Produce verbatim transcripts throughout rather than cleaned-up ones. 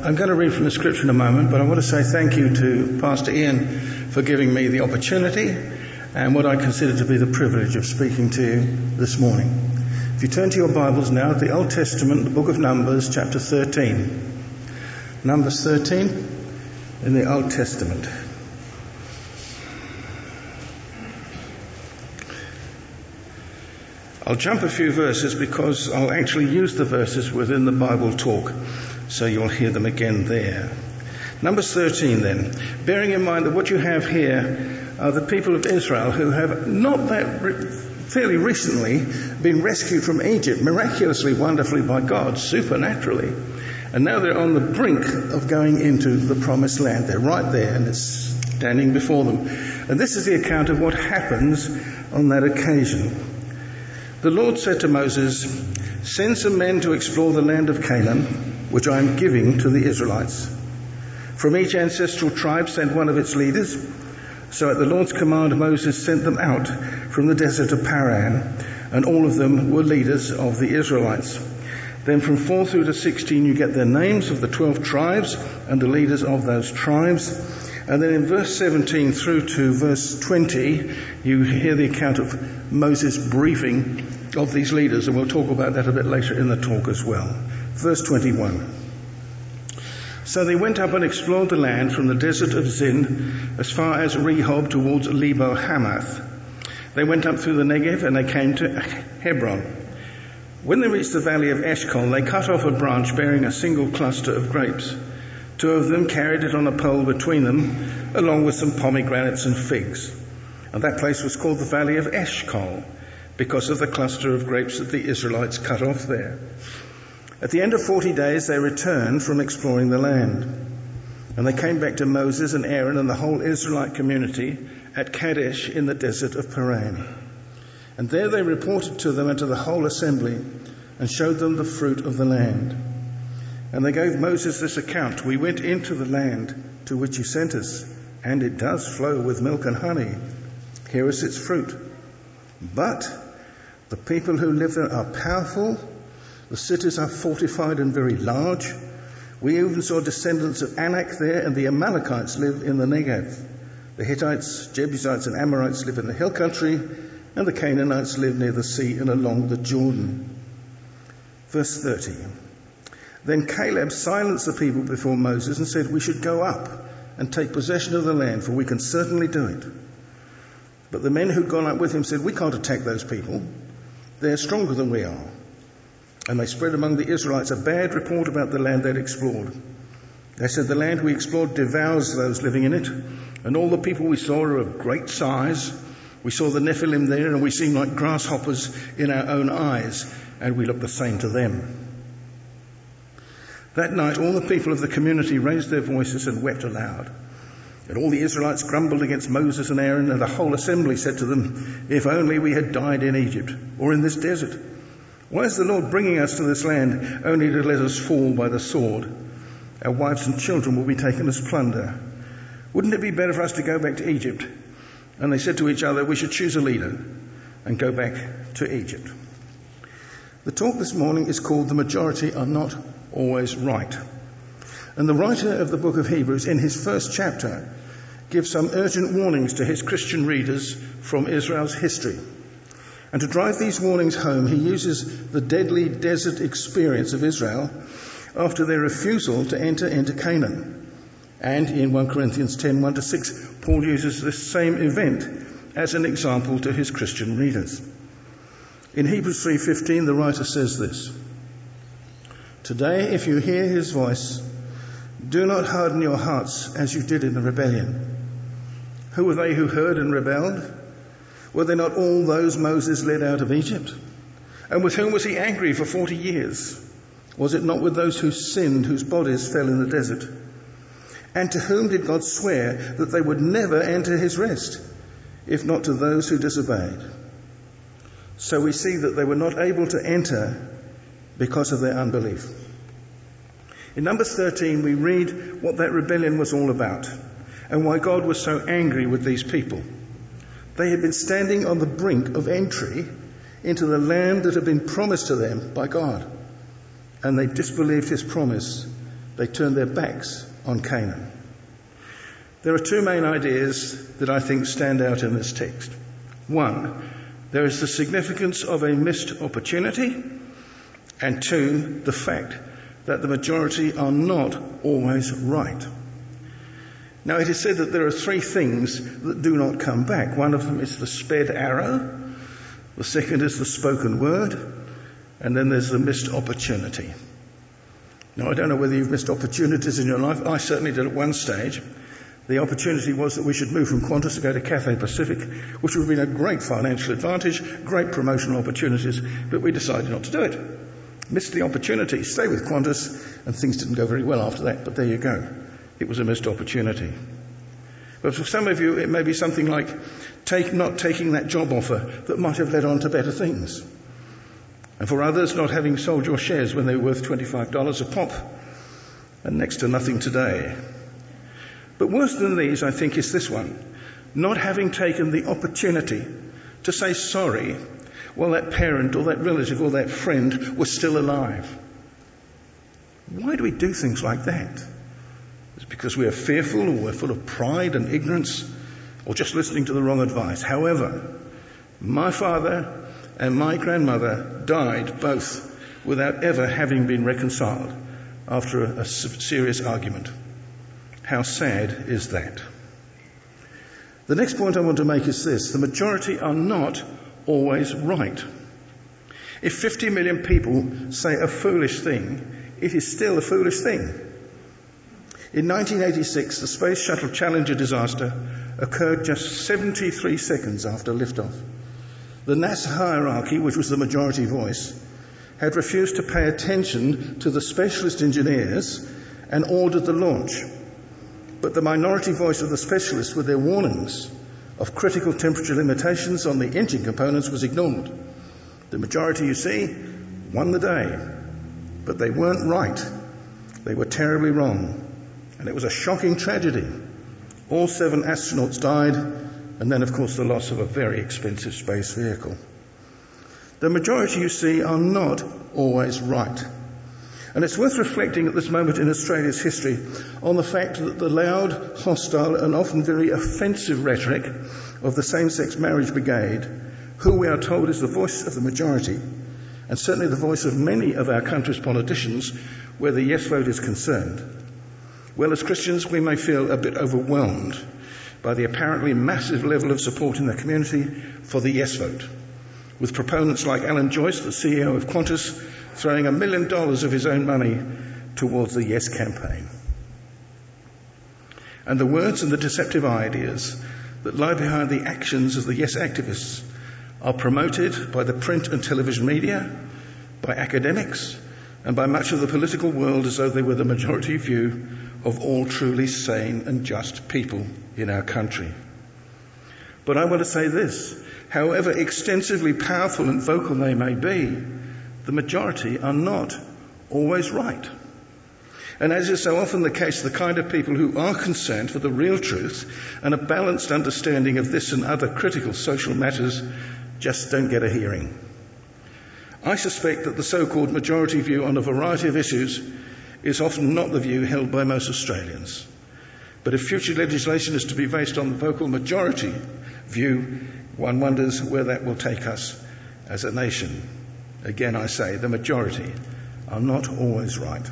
I'm going to read from the scripture in a moment, but I want to say thank you to Pastor Ian for giving me the opportunity and what I consider to be the privilege of speaking to you this morning. If you turn to your Bibles now, the Old Testament, the book of Numbers, chapter thirteen. Numbers thirteen in the Old Testament. I'll jump a few verses because I'll actually use the verses within the Bible talk, so you'll hear them again there. Numbers thirteen then, bearing in mind that what you have here are the people of Israel who have not that re- fairly recently been rescued from Egypt, miraculously, wonderfully by God, supernaturally. And now they're on the brink of going into the promised land. They're right there and it's standing before them. And this is the account of what happens on that occasion. The Lord said to Moses, "Send some men to explore the land of Canaan, which I am giving to the Israelites. From each ancestral tribe send one of its leaders." So at the Lord's command, Moses sent them out from the desert of Paran, and all of them were leaders of the Israelites. Then from four through to sixteen you get their names of the twelve tribes and the leaders of those tribes. And then in verse seventeen through to verse twenty, you hear the account of Moses' briefing of these leaders, and we'll talk about that a bit later in the talk as well. Verse twenty-one. So they went up and explored the land from the desert of Zin as far as Rehob towards Lebo Hamath. They went up through the Negev and they came to Hebron. When they reached the valley of Eshcol, they cut off a branch bearing a single cluster of grapes. Two of them carried it on a pole between them, along with some pomegranates and figs. And that place was called the valley of Eshcol, because of the cluster of grapes that the Israelites cut off there. At the end of forty days, they returned from exploring the land. And they came back to Moses and Aaron and the whole Israelite community at Kadesh in the desert of Paran. And there they reported to them and to the whole assembly and showed them the fruit of the land. And they gave Moses this account: "We went into the land to which you sent us, and it does flow with milk and honey. Here is its fruit. But the people who live there are powerful, the cities are fortified and very large. We even saw descendants of Anak there, and the Amalekites live in the Negev. The Hittites, Jebusites and Amorites live in the hill country, and the Canaanites live near the sea and along the Jordan." Verse thirty. Then Caleb silenced the people before Moses and said, "We should go up and take possession of the land, for we can certainly do it." But the men who'd gone up with him said, "We can't attack those people. They're stronger than we are." And they spread among the Israelites a bad report about the land they'd explored. They said, "The land we explored devours those living in it, and all the people we saw are of great size. We saw the Nephilim there, and we seemed like grasshoppers in our own eyes, and we look the same to them." That night all the people of the community raised their voices and wept aloud. And all the Israelites grumbled against Moses and Aaron, and the whole assembly said to them, "If only we had died in Egypt or in this desert. Why is the Lord bringing us to this land only to let us fall by the sword? Our wives and children will be taken as plunder. Wouldn't it be better for us to go back to Egypt?" And they said to each other, "We should choose a leader and go back to Egypt." The talk this morning is called "The Majority Are Not Always Right." And the writer of the book of Hebrews, in his first chapter, gives some urgent warnings to his Christian readers from Israel's history. And to drive these warnings home, he uses the deadly desert experience of Israel after their refusal to enter into Canaan. And in First Corinthians ten, one to six, Paul uses this same event as an example to his Christian readers. In Hebrews three fifteen, the writer says this: "Today, if you hear his voice, do not harden your hearts as you did in the rebellion. Who were they who heard and rebelled? Were they not all those Moses led out of Egypt? And with whom was he angry for forty years? Was it not with those who sinned, whose bodies fell in the desert? And to whom did God swear that they would never enter his rest, if not to those who disobeyed? So we see that they were not able to enter because of their unbelief." In Numbers thirteen, we read what that rebellion was all about and why God was so angry with these people. They had been standing on the brink of entry into the land that had been promised to them by God, and they disbelieved his promise They turned their backs on Canaan. There are two main ideas that I think stand out in this text. One, there is the significance of a missed opportunity, and two, the fact that the majority are not always right. Now, it is said that there are three things that do not come back. One of them is the sped arrow, the second is the spoken word, and then there's the missed opportunity. Now, I don't know whether you've missed opportunities in your life. I certainly did at one stage. The opportunity was that we should move from Qantas to go to Cathay Pacific, which would have been a great financial advantage, great promotional opportunities, but we decided not to do it. Missed the opportunity. Stay with Qantas, and things didn't go very well after that, but there you go. It was a missed opportunity. But for some of you, it may be something like take, not taking that job offer that might have led on to better things. And for others, not having sold your shares when they were worth twenty-five dollars a pop, and next to nothing today. But worse than these, I think, is this one. Not having taken the opportunity to say sorry while that parent or that relative or that friend was still alive. Why do we do things like that? It's because we are fearful, or we're full of pride and ignorance, or just listening to the wrong advice. However, my father and my grandmother died both without ever having been reconciled after a, a serious argument. How sad is that? The next point I want to make is this. The majority are not always right. If fifty million people say a foolish thing, it is still a foolish thing. In nineteen eighty-six, the Space Shuttle Challenger disaster occurred just seventy-three seconds after liftoff. The NASA hierarchy, which was the majority voice, had refused to pay attention to the specialist engineers and ordered the launch. But the minority voice of the specialists, with their warnings of critical temperature limitations on the engine components, was ignored. The majority, you see, won the day. But they weren't right. They were terribly wrong. And it was a shocking tragedy. All seven astronauts died, and then, of course, the loss of a very expensive space vehicle. The majority, you see, are not always right. And it's worth reflecting at this moment in Australia's history on the fact that the loud, hostile and often very offensive rhetoric of the same-sex marriage brigade, who we are told is the voice of the majority, and certainly the voice of many of our country's politicians where the yes vote is concerned, well, as Christians we may feel a bit overwhelmed by the apparently massive level of support in the community for the yes vote, with proponents like Alan Joyce, the C E O of Qantas, throwing a million dollars of his own money towards the Yes campaign. And the words and the deceptive ideas that lie behind the actions of the Yes activists are promoted by the print and television media, by academics, and by much of the political world as though they were the majority view of all truly sane and just people in our country. But I want to say this, however extensively powerful and vocal they may be, the majority are not always right. And as is so often the case, the kind of people who are concerned for the real truth and a balanced understanding of this and other critical social matters just don't get a hearing. I suspect that the so-called majority view on a variety of issues is often not the view held by most Australians. But if future legislation is to be based on the vocal majority view, one wonders where that will take us as a nation. Again, I say, the majority are not always right.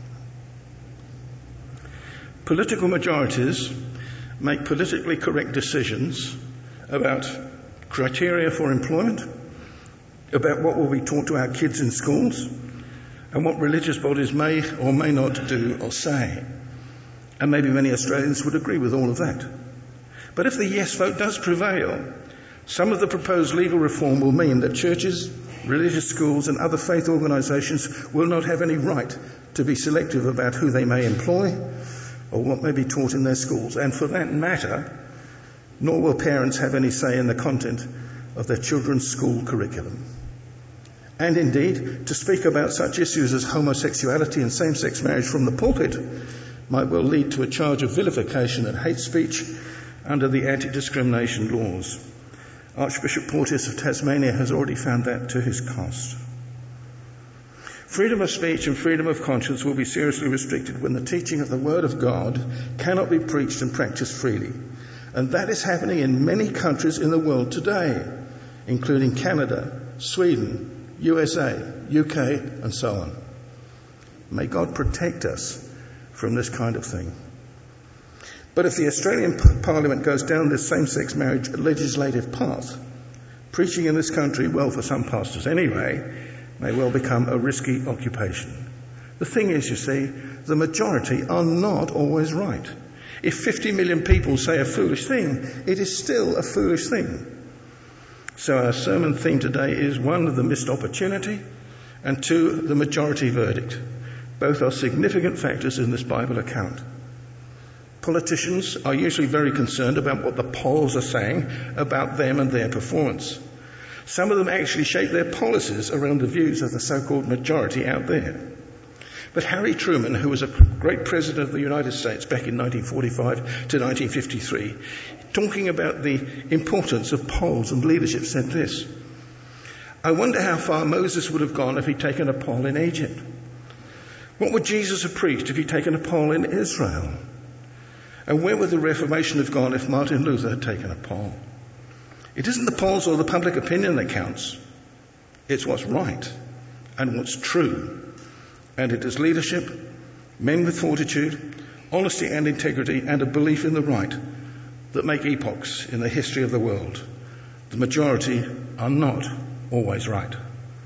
Political majorities make politically correct decisions about criteria for employment, about what will be taught to our kids in schools, and what religious bodies may or may not do or say. And maybe many Australians would agree with all of that. But if the yes vote does prevail, some of the proposed legal reform will mean that churches, religious schools and other faith organisations will not have any right to be selective about who they may employ or what may be taught in their schools. And for that matter, nor will parents have any say in the content of their children's school curriculum. And indeed, to speak about such issues as homosexuality and same-sex marriage from the pulpit might well lead to a charge of vilification and hate speech under the anti-discrimination laws. Archbishop Porteous of Tasmania has already found that to his cost. Freedom of speech and freedom of conscience will be seriously restricted when the teaching of the Word of God cannot be preached and practiced freely. And that is happening in many countries in the world today, including Canada, Sweden, U S A, U K, and so on. May God protect us from this kind of thing. But if the Australian Parliament goes down this same-sex marriage legislative path, preaching in this country, well, for some pastors anyway, may well become a risky occupation. The thing is, you see, the majority are not always right. If fifty million people say a foolish thing, it is still a foolish thing. So our sermon theme today is one, the missed opportunity, and two, the majority verdict. Both are significant factors in this Bible account. Politicians are usually very concerned about what the polls are saying about them and their performance. Some of them actually shape their policies around the views of the so-called majority out there. But Harry Truman, who was a great president of the United States back in nineteen forty-five to nineteen fifty-three, talking about the importance of polls and leadership, said this: "I wonder how far Moses would have gone if he'd taken a poll in Egypt. What would Jesus have preached if he'd taken a poll in Israel? And where would the Reformation have gone if Martin Luther had taken a poll? It isn't the polls or the public opinion that counts. It's what's right and what's true. And it is leadership, men with fortitude, honesty and integrity, and a belief in the right that make epochs in the history of the world. The majority are not always right."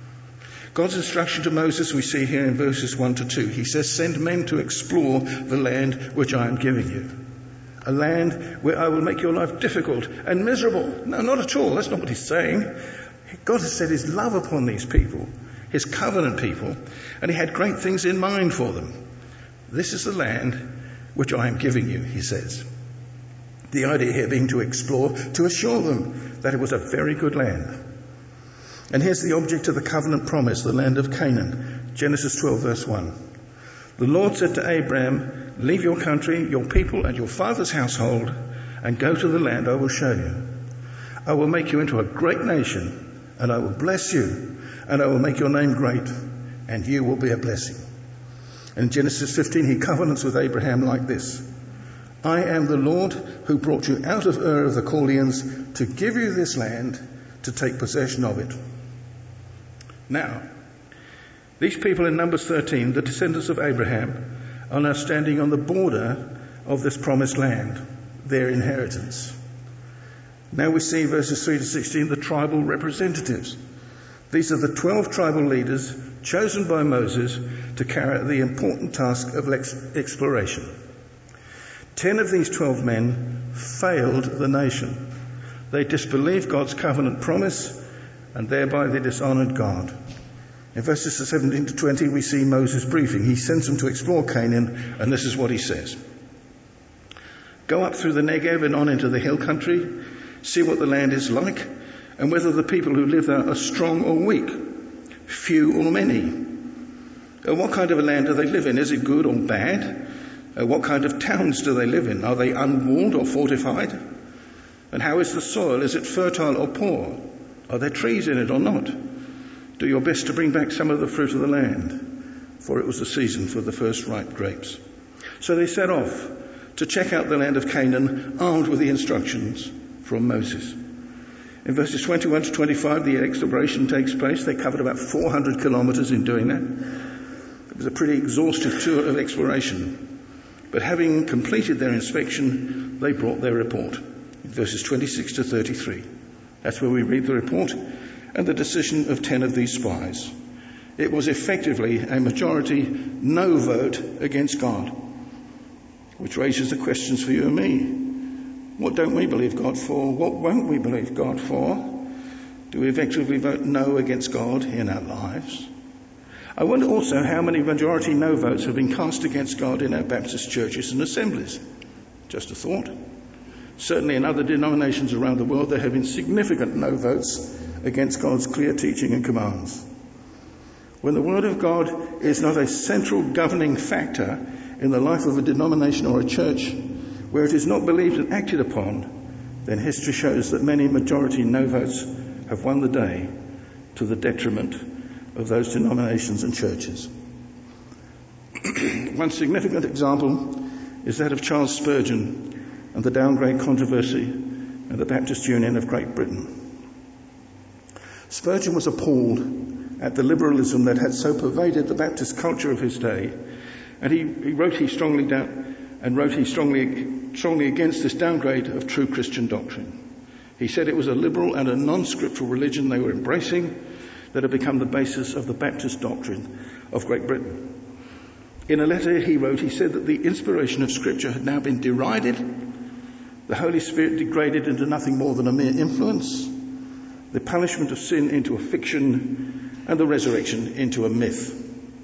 God's instruction to Moses we see here in verses one to two. He says, "Send men to explore the land which I am giving you. A land where I will make your life difficult and miserable." No, not at all. That's not what he's saying. God has set his love upon these people, his covenant people, and he had great things in mind for them. This is the land which I am giving you, he says. The idea here being to explore, to assure them that it was a very good land. And here's the object of the covenant promise, the land of Canaan. Genesis twelve verse one. "The Lord said to Abraham, leave your country, your people and your father's household and go to the land I will show you. I will make you into a great nation and I will bless you and I will make your name great and you will be a blessing." In Genesis fifteen, he covenants with Abraham like this: "I am the Lord who brought you out of Ur of the Chaldeans to give you this land to take possession of it." Now, these people in Numbers thirteen, the descendants of Abraham, are now standing on the border of this promised land, their inheritance. Now we see verses three to sixteen, the tribal representatives. These are the twelve tribal leaders chosen by Moses to carry out the important task of exploration. Ten of these twelve men failed the nation. They disbelieved God's covenant promise and thereby they dishonoured God. In verses seventeen to twenty we see Moses' briefing. He sends them to explore Canaan, and this is what he says: "Go up through the Negev and on into the hill country, see what the land is like, and whether the people who live there are strong or weak, few or many. Uh, what kind of a land do they live in? Is it good or bad? Uh, what kind of towns do they live in? Are they unwalled or fortified? And how is the soil? Is it fertile or poor? Are there trees in it or not? Do your best to bring back some of the fruit of the land, for it was the season for the first ripe grapes." So they set off to check out the land of Canaan, armed with the instructions from Moses. In verses twenty-one to twenty-five, the exploration takes place. They covered about four hundred kilometres in doing that. It was a pretty exhaustive tour of exploration. But having completed their inspection, they brought their report. In verses twenty-six to thirty-three. That's where we read the report and the decision of ten of these spies. It was effectively a majority no vote against God, which raises the questions for you and me. What don't we believe God for? What won't we believe God for? Do we effectively vote no against God in our lives? I wonder also how many majority no votes have been cast against God in our Baptist churches and assemblies. Just a thought. Certainly in other denominations around the world there have been significant no votes against God's clear teaching and commands. When the Word of God is not a central governing factor in the life of a denomination or a church, where it is not believed and acted upon, then history shows that many majority no votes have won the day to the detriment of those denominations and churches. One significant example is that of Charles Spurgeon and the downgrade controversy in the Baptist Union of Great Britain. Spurgeon was appalled at the liberalism that had so pervaded the Baptist culture of his day, and he, he wrote he strongly down and wrote he strongly strongly against this downgrade of true Christian doctrine. He said it was a liberal and a non-scriptural religion they were embracing that had become the basis of the Baptist doctrine of Great Britain. In a letter he wrote, he said that the inspiration of Scripture had now been derided, the Holy Spirit degraded into nothing more than a mere influence, the punishment of sin into a fiction, and the resurrection into a myth.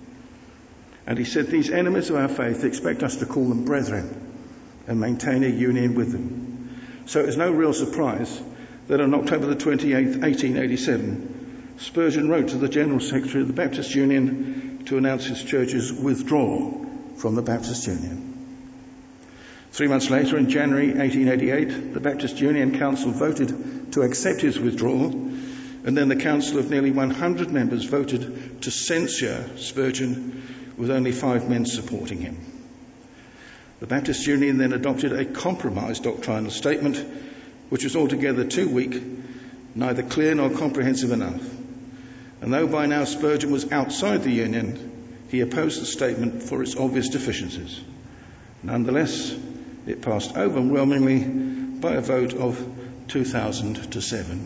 And he said these enemies of our faith expect us to call them brethren and maintain a union with them. So it is no real surprise that on October the twenty-eighth, eighteen eighty-seven, Spurgeon wrote to the General Secretary of the Baptist Union to announce his church's withdrawal from the Baptist Union. Three months later, in January eighteen eighty-eight, the Baptist Union Council voted to accept his withdrawal, and then the council of nearly one hundred members voted to censure Spurgeon, with only five men supporting him. The Baptist Union then adopted a compromise doctrinal statement, which was altogether too weak, neither clear nor comprehensive enough. And though by now Spurgeon was outside the Union, he opposed the statement for its obvious deficiencies. Nonetheless, it passed overwhelmingly by a vote of two thousand to seven,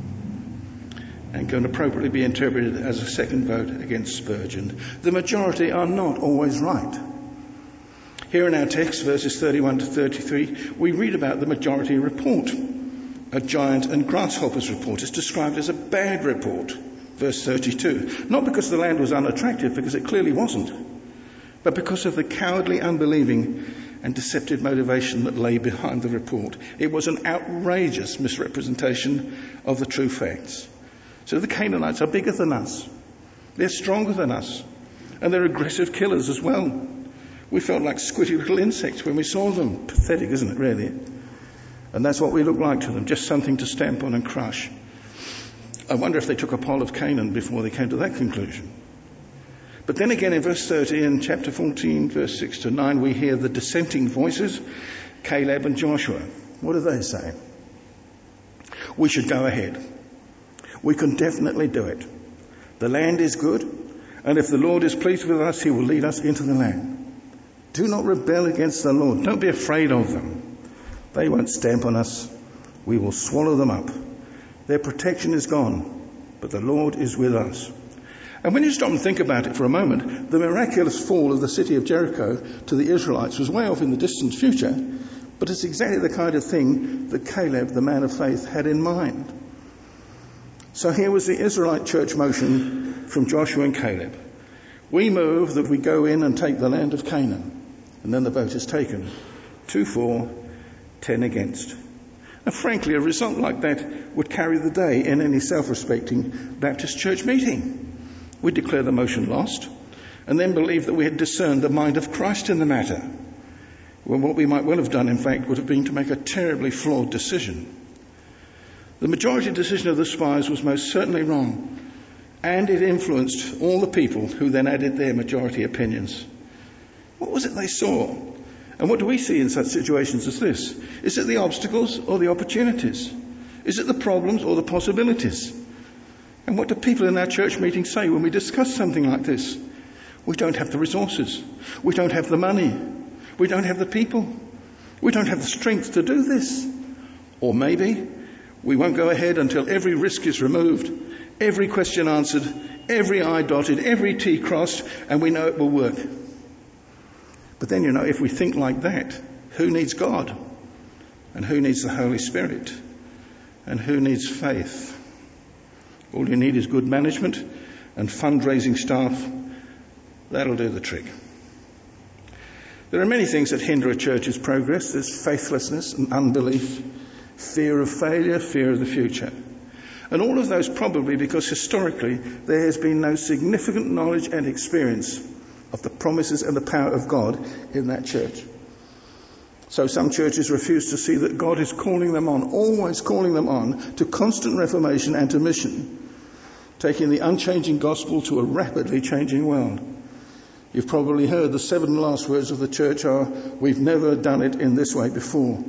and can appropriately be interpreted as a second vote against Spurgeon. The majority are not always right. Here in our text, verses thirty-one to thirty-three, we read about the majority report. A giant and grasshoppers report is described as a bad report. Verse thirty-two, not because the land was unattractive, because it clearly wasn't, but because of the cowardly, unbelieving and deceptive motivation that lay behind the report. It was an outrageous misrepresentation of the true facts. So the Canaanites are bigger than us, they're stronger than us, and they're aggressive killers as well. We felt like squitty little insects when we saw them. Pathetic, isn't it, really? And that's what we look like to them, just something to stamp on and crush. I wonder if they took a poll of Canaan before they came to that conclusion. But then again in verse thirty, in chapter fourteen, verse six to nine, we hear the dissenting voices, Caleb and Joshua. What do they say? We should go ahead. We can definitely do it. The land is good, and if the Lord is pleased with us, he will lead us into the land. Do not rebel against the Lord. Don't be afraid of them. They won't stamp on us. We will swallow them up. Their protection is gone, but the Lord is with us. And when you stop and think about it for a moment, the miraculous fall of the city of Jericho to the Israelites was way off in the distant future, but it's exactly the kind of thing that Caleb, the man of faith, had in mind. So here was the Israelite church motion from Joshua and Caleb. We move that we go in and take the land of Canaan. And then the vote is taken. Two for, ten against. And frankly, a result like that would carry the day in any self-respecting Baptist church meeting. We'd declare the motion lost, and then believe that we had discerned the mind of Christ in the matter, when what we might well have done, in fact, would have been to make a terribly flawed decision. The majority decision of the spies was most certainly wrong, and it influenced all the people who then added their majority opinions. What was it they saw? And what do we see in such situations as this? Is it the obstacles or the opportunities? Is it the problems or the possibilities? And what do people in our church meetings say when we discuss something like this? We don't have the resources. We don't have the money. We don't have the people. We don't have the strength to do this. Or maybe we won't go ahead until every risk is removed, every question answered, every I dotted, every T crossed, and we know it will work. But then, you know, if we think like that, who needs God? And who needs the Holy Spirit? And who needs faith? All you need is good management and fundraising staff. That'll do the trick. There are many things that hinder a church's progress. There's faithlessness and unbelief, fear of failure, fear of the future. And all of those probably because historically there has been no significant knowledge and experience of the promises and the power of God in that church. So some churches refuse to see that God is calling them on, always calling them on, to constant reformation and to mission, taking the unchanging gospel to a rapidly changing world. You've probably heard the seven last words of the church are, "We've never done it in this way before."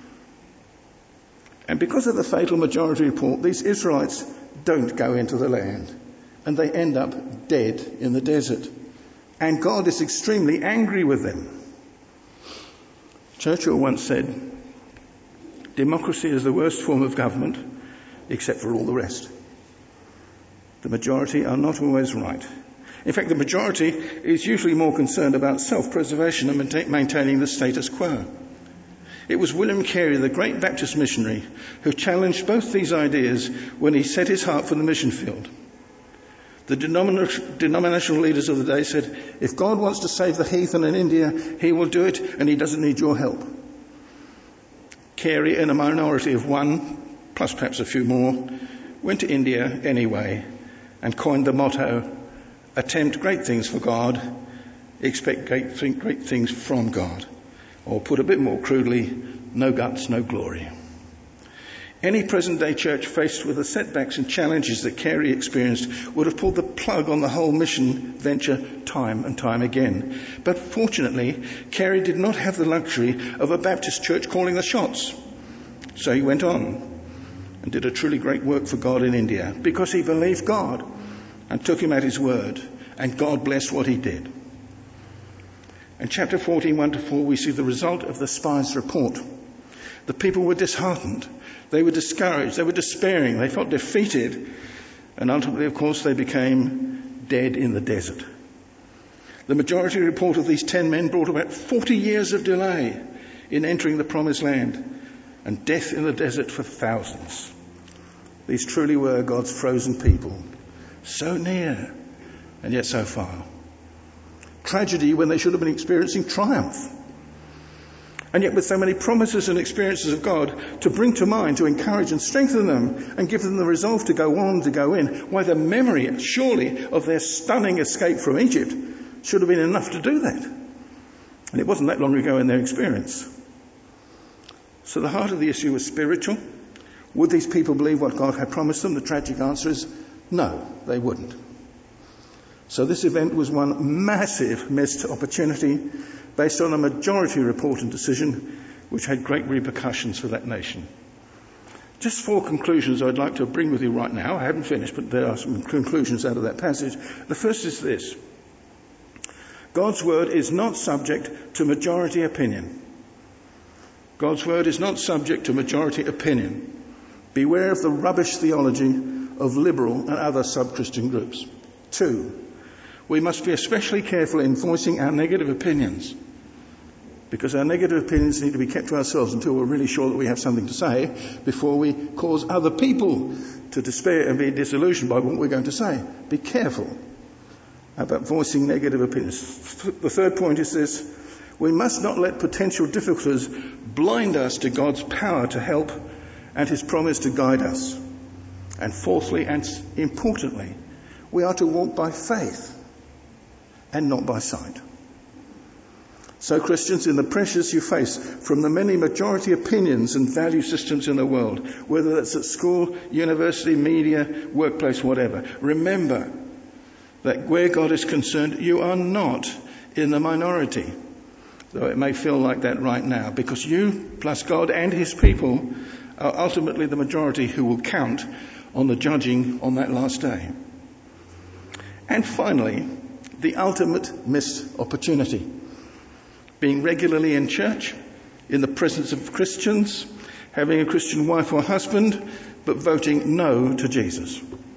And because of the fatal majority report, these Israelites don't go into the land, and they end up dead in the desert. And God is extremely angry with them. Churchill once said, "Democracy is the worst form of government, except for all the rest. The majority are not always right. In fact, the majority is usually more concerned about self-preservation and maintaining the status quo." It was William Carey, the great Baptist missionary, who challenged both these ideas when he set his heart for the mission field. The denominational leaders of the day said, "If God wants to save the heathen in India, he will do it, and he doesn't need your help." Carey, in a minority of one, plus perhaps a few more, went to India anyway and coined the motto, "Attempt great things for God, expect great, th- great things from God." Or put a bit more crudely, no guts, no glory. Any present-day church faced with the setbacks and challenges that Carey experienced would have pulled the plug on the whole mission venture time and time again. But fortunately, Carey did not have the luxury of a Baptist church calling the shots. So he went on and did a truly great work for God in India because he believed God and took him at his word, and God blessed what he did. In chapter fourteen, one to four, we see the result of the spies' report. The people were disheartened. They were discouraged. They were despairing. They felt defeated. And ultimately, of course, they became dead in the desert. The majority report of these ten men brought about forty years of delay in entering the promised land and death in the desert for thousands. These truly were God's frozen people, so near and yet so far. Tragedy when they should have been experiencing triumph. And yet with so many promises and experiences of God to bring to mind, to encourage and strengthen them and give them the resolve to go on, to go in, why the memory, surely, of their stunning escape from Egypt should have been enough to do that. And it wasn't that long ago in their experience. So the heart of the issue was spiritual. Would these people believe what God had promised them? The tragic answer is no, they wouldn't. So this event was one massive missed opportunity based on a majority report and decision which had great repercussions for that nation. Just four conclusions I'd like to bring with you right now. I haven't finished, but there are some conclusions out of that passage. The first is this. God's word is not subject to majority opinion. God's word is not subject to majority opinion. Beware of the rubbish theology of liberal and other sub-Christian groups. Two, we must be especially careful in voicing our negative opinions, because our negative opinions need to be kept to ourselves until we're really sure that we have something to say before we cause other people to despair and be disillusioned by what we're going to say. Be careful about voicing negative opinions. The third point is this. We must not let potential difficulties blind us to God's power to help and his promise to guide us. And fourthly and importantly, we are to walk by faith and not by sight. So Christians, in the pressures you face from the many majority opinions and value systems in the world, whether that's at school, university, media, workplace, whatever, remember that where God is concerned, you are not in the minority, though it may feel like that right now, because you, plus God and his people, are ultimately the majority who will count on the judging on that last day. And finally, the ultimate missed opportunity. Being regularly in church, in the presence of Christians, having a Christian wife or husband, but voting no to Jesus.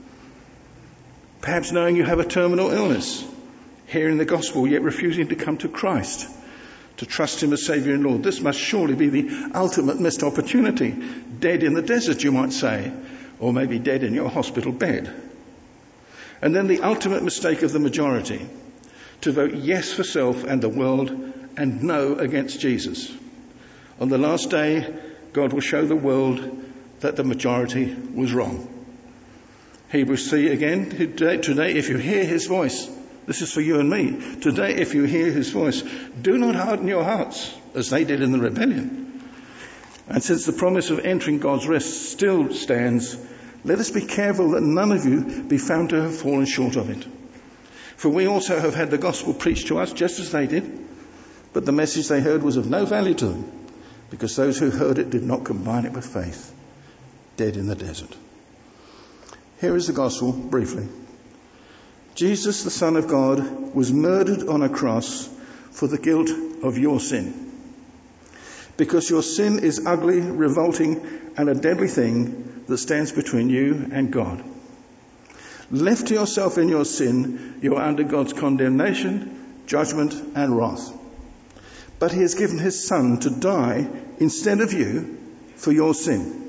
Perhaps knowing you have a terminal illness, hearing the gospel yet refusing to come to Christ, to trust him as Saviour and Lord. This must surely be the ultimate missed opportunity. Dead in the desert, you might say, or maybe dead in your hospital bed. And then the ultimate mistake of the majority, to vote yes for self and the world and no against Jesus. On the last day, God will show the world that the majority was wrong. Hebrews three again, today, today if you hear his voice, this is for you and me. Today, if you hear his voice, do not harden your hearts as they did in the rebellion. And since the promise of entering God's rest still stands, Let us be careful that none of you be found to have fallen short of it. For we also have had the gospel preached to us just as they did, but the message they heard was of no value to them, because those who heard it did not combine it with faith. Dead in the desert. Here is the gospel briefly. Jesus, the Son of God, was murdered on a cross for the guilt of your sin. Because your sin is ugly, revolting, and a deadly thing that stands between you and God. Left to yourself in your sin, you are under God's condemnation, judgment, and wrath. But he has given his Son to die instead of you for your sin,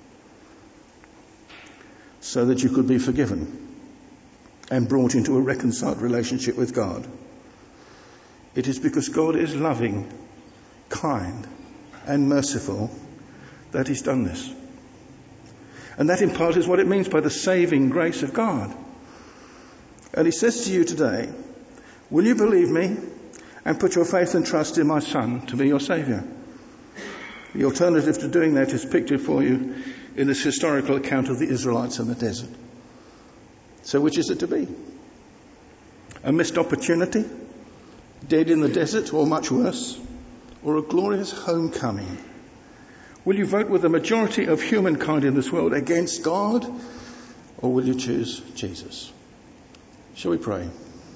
so that you could be forgiven and brought into a reconciled relationship with God. It is because God is loving, kind, and merciful that he's done this. And that in part is what it means by the saving grace of God. And he says to you today, will you believe me and put your faith and trust in my Son to be your Saviour? The alternative to doing that is pictured for you in this historical account of the Israelites in the desert. So which is it to be? A missed opportunity? Dead in the desert, or much worse? Or a glorious homecoming? Will you vote with the majority of humankind in this world against God? Or will you choose Jesus? Shall we pray?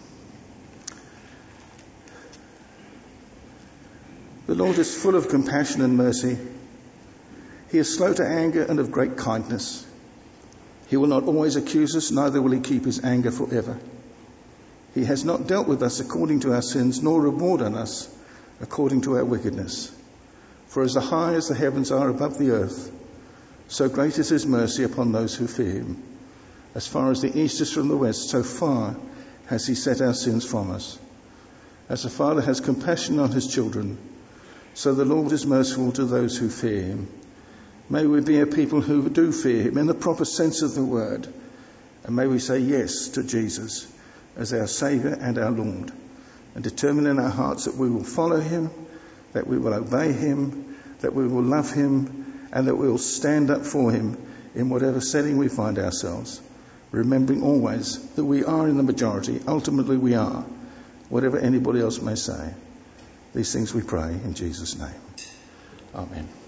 The Lord is full of compassion and mercy. He is slow to anger and of great kindness. He will not always accuse us, neither will he keep his anger forever. He has not dealt with us according to our sins, nor rewarded us according to our wickedness. For as high as the heavens are above the earth, so great is his mercy upon those who fear him. As far as the east is from the west, so far has he set our sins from us. As a father has compassion on his children, so the Lord is merciful to those who fear him. May we be a people who do fear him in the proper sense of the word. And may we say yes to Jesus as our Saviour and our Lord, and determine in our hearts that we will follow him, that we will obey him, that we will love him, and that we will stand up for him in whatever setting we find ourselves, remembering always that we are in the majority. Ultimately we are, whatever anybody else may say. These things we pray in Jesus' name. Amen.